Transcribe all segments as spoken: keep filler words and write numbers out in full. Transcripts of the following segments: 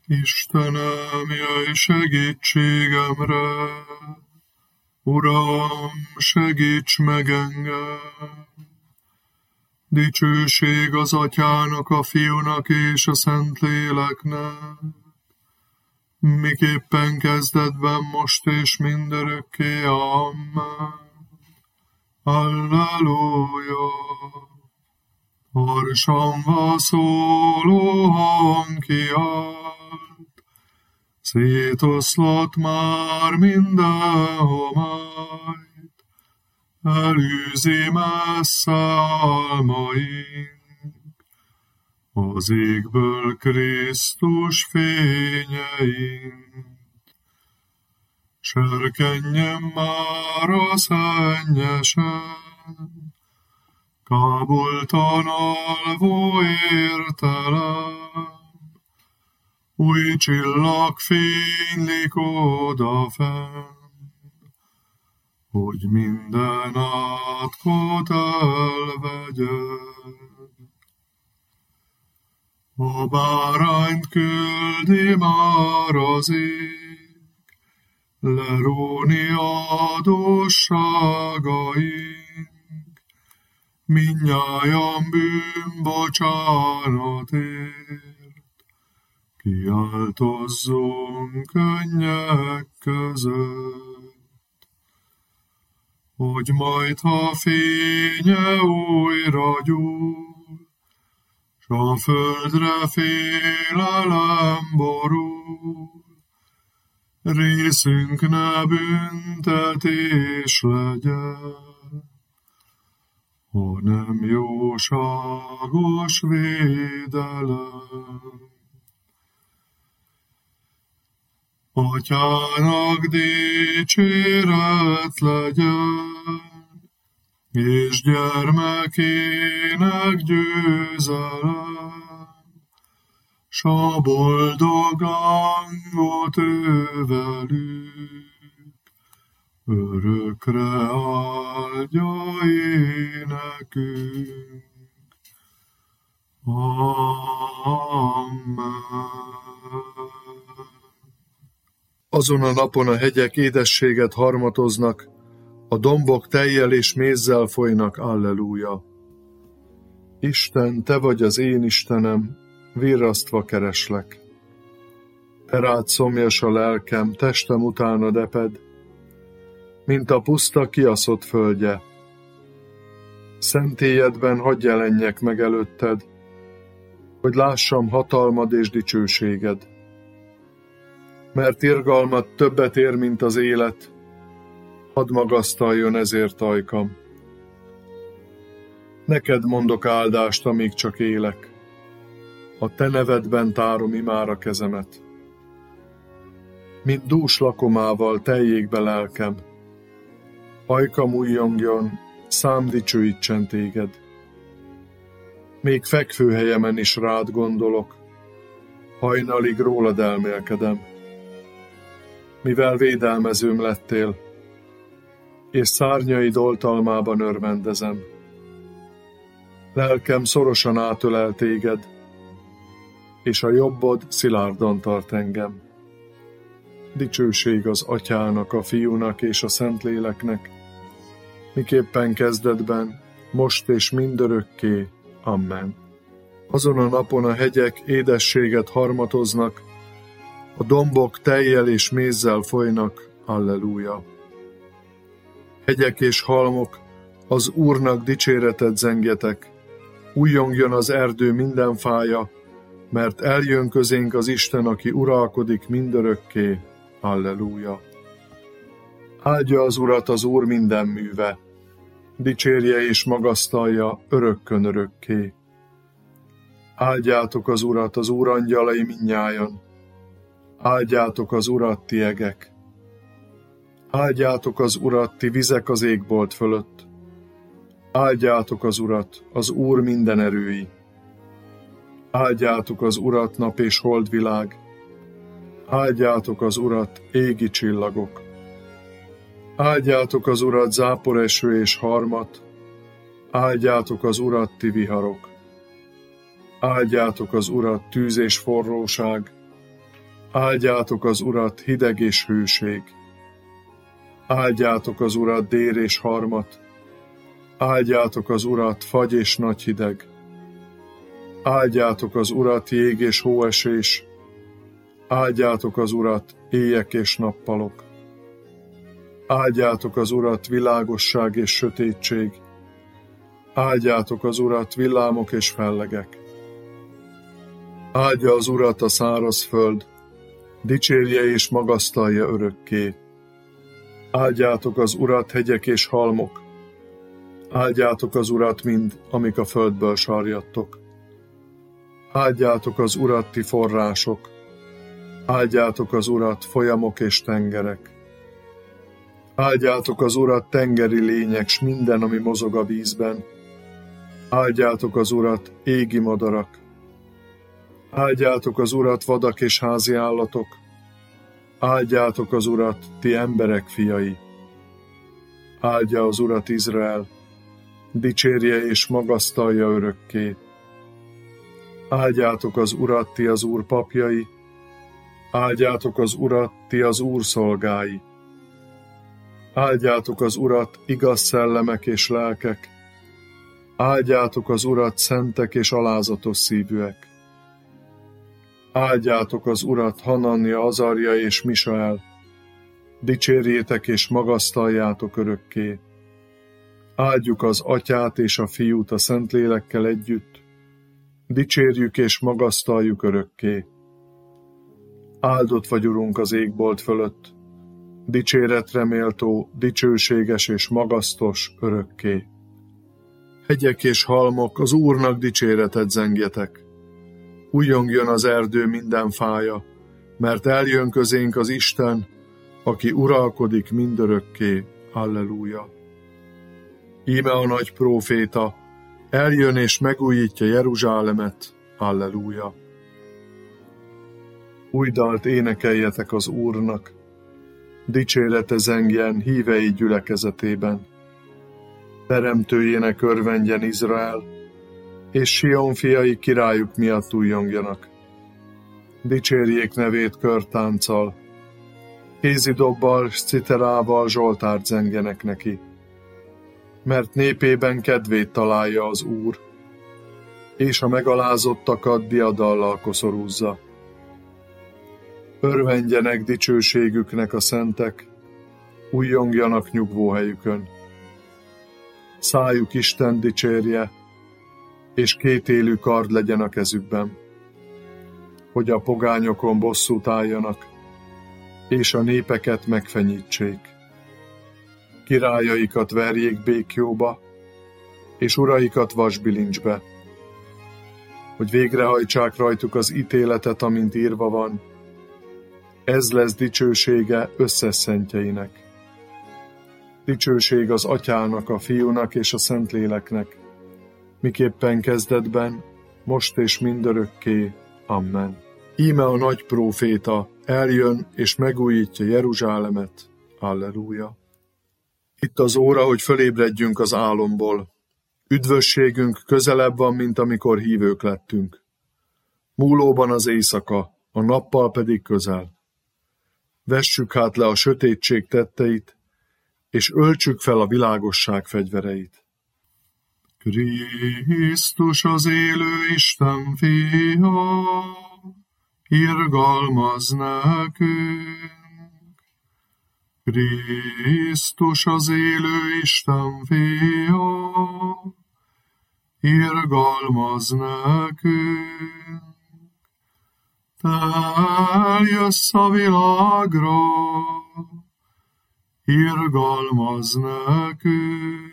Istenem, jöjj segítségemre, Uram, segíts meg engem! Dicsőség az Atyának, a Fiúnak és a Szentléleknek, miképpen kezdetben, most és mindörökké. Amen. Alleluja! Harsangva szóló hang kiált, szétoszlott már minden homályt, elűzi messze álmaink, az égből Krisztus fényeink. Serkenjen már a szennyesen, kábultan alvó értelem, új csillag fénylik odafenn, hogy minden átkot elvegyen. A bárányt küldi már az ég, leróni adósságaink, mindnyájan bűnbocsánatért, kiáltozzunk könnyek között, hogy majd, ha fénye újra gyúl, s a földre félelem borul, részünk ne büntetés legyen, hanem jóságos védelem. Atyának dicséret legyen, és gyermekének győzelem, s a boldog lángot ővelük örökre áldja énekünk. Amen. Azon a napon a hegyek édességet harmatoznak, a dombok tejjel és mézzel folynak, alleluja. Isten, te vagy az én Istenem, virrasztva kereslek. Erád szomjas a lelkem, testem utánad eped, mint a puszta kiaszott földje. Szentélyedben hadd jelenjek meg előtted, hogy lássam hatalmad és dicsőséged. Mert irgalmad többet ér, mint az élet, hadd magasztaljon ezért ajkam. Neked mondok áldást, amíg csak élek, a te nevedben tárom imára kezemet. Mint dús lakomával teljék be lelkem, ajkam újjongjon, szám dicsőítsen téged. Még fekvőhelyemen is rád gondolok, hajnalig rólad elmélkedem. Mivel védelmezőm lettél, és szárnyaid oltalmában örvendezem. Lelkem szorosan átölel téged, és a jobbod szilárdan tart engem. Dicsőség az Atyának, a Fiúnak és a Szentléleknek, miképpen kezdetben, most és mindörökké. Amen. Azon a napon a hegyek édességet harmatoznak, a dombok tejjel és mézzel folynak, alleluja. Hegyek és halmok, az Úrnak dicséretet zengjetek, újjongjon az erdő minden fája, mert eljön közénk az Isten, aki uralkodik mindörökké, halleluja. Áldja az Urat az Úr minden műve, dicsérje és magasztalja örökkön örökké. Áldjátok az Urat, az Úr angyalai mindnyájan, áldjátok az Urat, ti egek. Áldjátok az Urat, ti vizek az égbolt fölött. Áldjátok az Urat, az Úr minden erői. Áldjátok az Urat, nap és holdvilág. Áldjátok az Urat, égi csillagok. Áldjátok az Urat, záporeső és harmat. Áldjátok az Urat, ti viharok. Áldjátok az Urat, tűz és forróság. Áldjátok az Urat, hideg és hőség. Áldjátok az Urat, dér és harmat. Áldjátok az Urat, fagy és nagy hideg. Áldjátok az Urat, jég és hóesés. Áldjátok az Urat, éjek és nappalok. Áldjátok az Urat, világosság és sötétség. Áldjátok az Urat, villámok és fellegek. Áldja az Urat a száraz föld, dicsérje és magasztalja örökké. Áldjátok az Urat, hegyek és halmok. Áldjátok az Urat mind, amik a földből sarjadtok. Áldjátok az Urat, ti források. Áldjátok az Urat, folyamok és tengerek. Áldjátok az Urat, tengeri lények, s minden, ami mozog a vízben. Áldjátok az Urat, égi madarak. Áldjátok az Urat, vadak és házi állatok. Áldjátok az Urat, ti emberek fiai. Áldja az Urat Izrael, dicsérje és magasztalja örökké. Áldjátok az Urat, ti az Úr papjai. Áldjátok az Urat, ti az Úr szolgái. Áldjátok az Urat, igaz szellemek és lelkek. Áldjátok az Urat, szentek és alázatos szívűek. Áldjátok az Urat, Hanania, Azarja és Misael. Dicsérjétek és magasztaljátok örökké. Áldjuk az Atyát és a Fiút a Szentlélekkel együtt. Dicsérjük és magasztaljuk örökké. Áldott vagy, Urunk, az égbolt fölött, dicséretre méltó, dicsőséges és magasztos örökké. Hegyek és halmok, az Úrnak dicséretet zengjetek. Újjongjon az erdő minden fája, mert eljön közénk az Isten, aki uralkodik mindörökké. Alleluja. Íme a nagy próféta, eljön és megújítja Jeruzsálemet. Alleluja. Új dalt énekeljetek az Úrnak, dicsérete zengjen hívei gyülekezetében. Teremtőjének örvendjen Izrael, és Sion fiai királyuk miatt újjongjanak. Dicsérjék nevét körtánccal, kézidobbal s citerával zsoltárt zengjenek neki. Mert népében kedvét találja az Úr, és a megalázottakat diadallal koszorúzza. Örvendjenek dicsőségüknek a szentek, újjongjanak nyugvóhelyükön. Szájuk Isten dicsérje, és kétélű kard legyen a kezükben, hogy a pogányokon bosszút álljanak, és a népeket megfenyítsék. Királyaikat verjék békjóba, és uraikat vasbilincsbe, hogy végrehajtsák rajtuk az ítéletet, amint írva van. Ez lesz dicsősége összes szentjeinek. Dicsőség az Atyának, a Fiúnak és a Szentléleknek, miképpen kezdetben, most és mindörökké. Amen. Íme a nagy próféta, eljön és megújítja Jeruzsálemet. Alleluja. Itt az óra, hogy fölébredjünk az álomból. Üdvösségünk közelebb van, mint amikor hívők lettünk. Múlóban az éjszaka, a nappal pedig közel. Vessük hát le a sötétség tetteit, és öltsük fel a világosság fegyvereit. Krisztus az élő Isten fia, irgalmaz nekünk. Krisztus az élő Isten fia, irgalmaz nekünk. Te eljössz a világra, irgalmaz nekünk.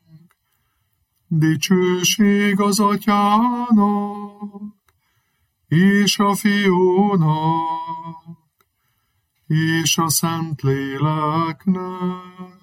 Dicsőség az Atyának, és a Fiúnak, és a Szentléleknek.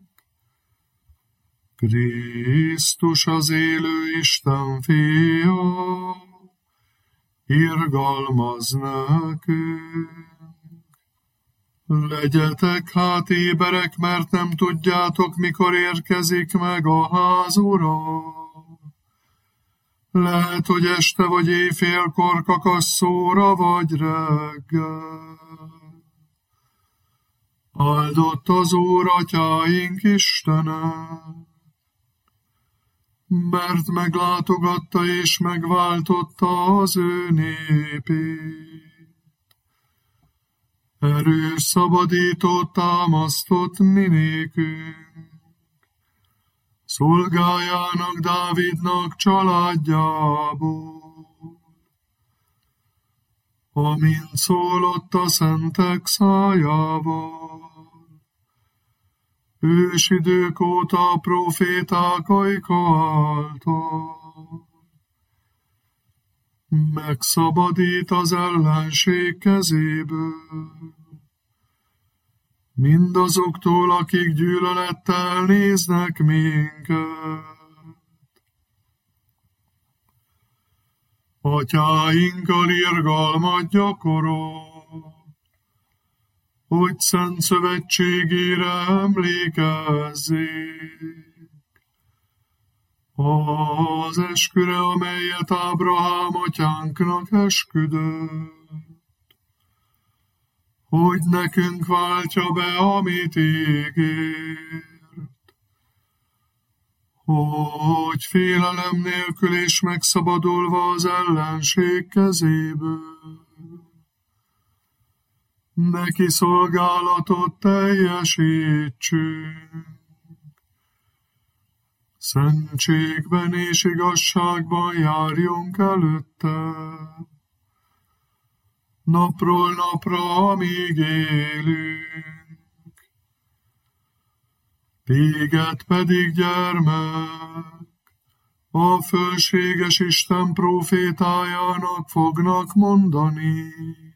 Krisztus az élő Isten fia, irgalmaz nekünk. Legyetek hát éberek, mert nem tudjátok, mikor érkezik meg a ház ura. Lehet, hogy este vagy éjfélkor kakasszóra vagy reggel. Áldott az Úr, atyáink Istene, mert meglátogatta és megváltotta az ő népét. Erős szabadítót támasztott mi nékünk, szolgájának Dávidnak családjából. Amint szólott a szentek szájával, ősidők óta a proféták ajka által, megszabadít az ellenség kezéből, mindazoktól, akik gyűlölettel néznek minket. Atyáinkkal irgalmat gyakorol, hogy szent szövetségére emlékezzék. Az esküre, amelyet Ábrahám atyánknak esküdött, hogy nekünk váltja be, amit ígért, hogy félelem nélkül és megszabadulva az ellenség kezéből, neki szolgálatot teljesítsünk. Szentségben és igazságban járjunk előtte, napról napra, amíg élünk. Téged pedig, gyermek, a fölséges Isten prófétájának fognak mondani,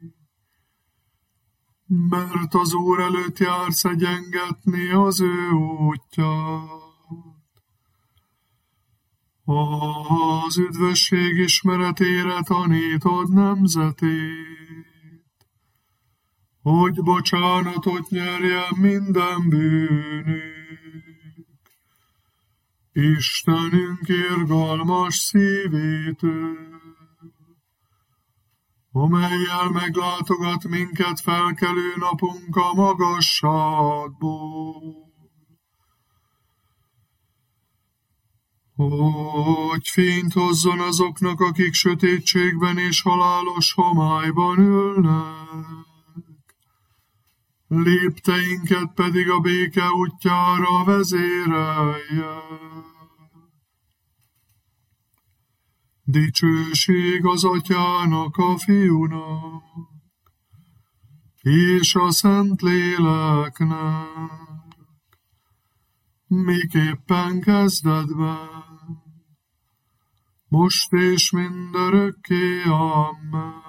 mert az Úr előtt jársz egyengetni az ő útját. Az üdvösség ismeretére tanítod nemzetét, hogy bocsánatot nyerjen minden bűnük. Istenünk irgalmas szívétől, amellyel meglátogat minket felkelő napunk a magasságból, hogy fényt hozzon azoknak, akik sötétségben és halálos homályban ülnek, lépteinket pedig a béke útjára vezérelje. Dicsőség az Atyának, a Fiúnak, és a Szentléleknek, miképpen kezdetben, most és mindörökké, amen.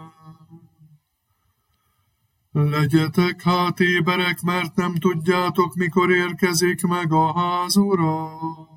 Legyetek hát éberek, mert nem tudjátok, mikor érkezik meg a ház ura.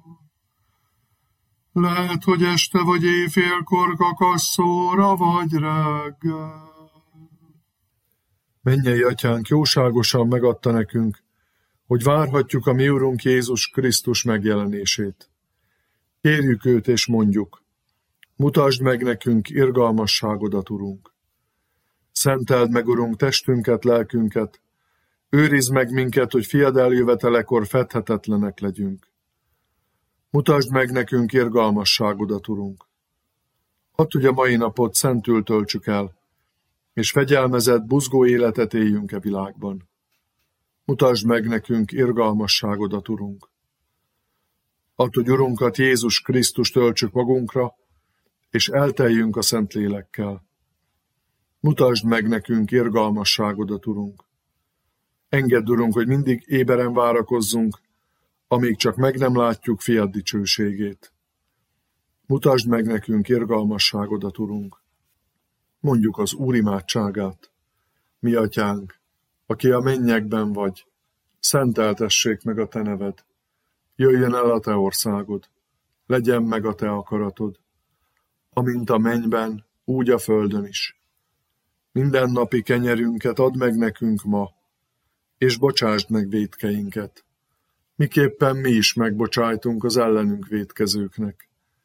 Lehet, hogy este vagy éjfélkor kakasszóra vagy reggel. Mennyei Atyánk jóságosan megadta nekünk, hogy várhatjuk a mi Urunk Jézus Krisztus megjelenését. Kérjük őt és mondjuk, mutasd meg nekünk irgalmasságodat, Urunk. Szenteld meg, Urunk, testünket, lelkünket, őrizd meg minket, hogy fiad eljövetelekor fedhetetlenek legyünk. Mutasd meg nekünk irgalmasságodat, Urunk. Hadd, hogy a mai napot szentül töltsük el, és fegyelmezett, buzgó életet éljünk e világban. Mutasd meg nekünk irgalmasságodat, Urunk. Hadd, hogy Urunkat, Jézus Krisztust töltsük magunkra, és elteljünk a Szentlélekkel. Mutasd meg nekünk irgalmasságodat, Urunk. Engedd, Urunk, hogy mindig éberen várakozzunk, amíg csak meg nem látjuk fiad dicsőségét. Mutasd meg nekünk irgalmasságodat, Urunk. Mondjuk az Úr imádságát. Mi Atyánk, aki a mennyekben vagy, szenteltessék meg a te neved. Jöjjön el a te országod, legyen meg a te akaratod, amint a mennyben, úgy a földön is. Mindennapi kenyerünket add meg nekünk ma, és bocsásd meg vétkeinket, miképpen mi is megbocsájtunk az ellenünk vétkezőknek.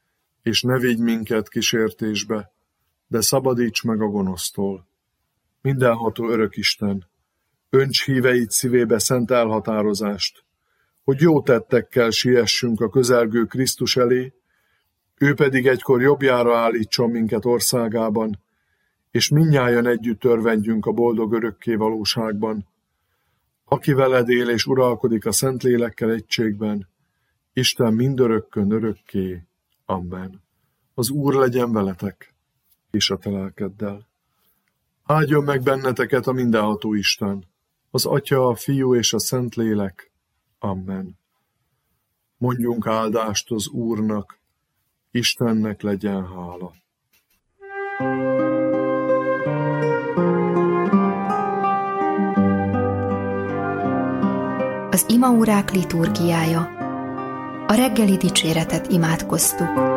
és ne vigy minket kísértésbe, de szabadíts meg a gonosztól. Mindenható örök Isten, önts híveid szívébe szent elhatározást, hogy jó tettekkel siessünk a közelgő Krisztus elé, ő pedig egykor jobbjára állítson minket országában, és mindnyájan együtt örvendjünk a boldog örökké valóságban, aki veled él és uralkodik a Szentlélekkel egységben, Isten mindörökkön örökké. Amen. Az Úr legyen veletek, és a te lelkeddel. Áldjon meg benneteket a mindenható Isten, az Atya, a Fiú és a Szentlélek. Amen. Mondjunk áldást az Úrnak, Istennek legyen hála. Az imaórák liturgiája. A reggeli dicséretet imádkoztuk.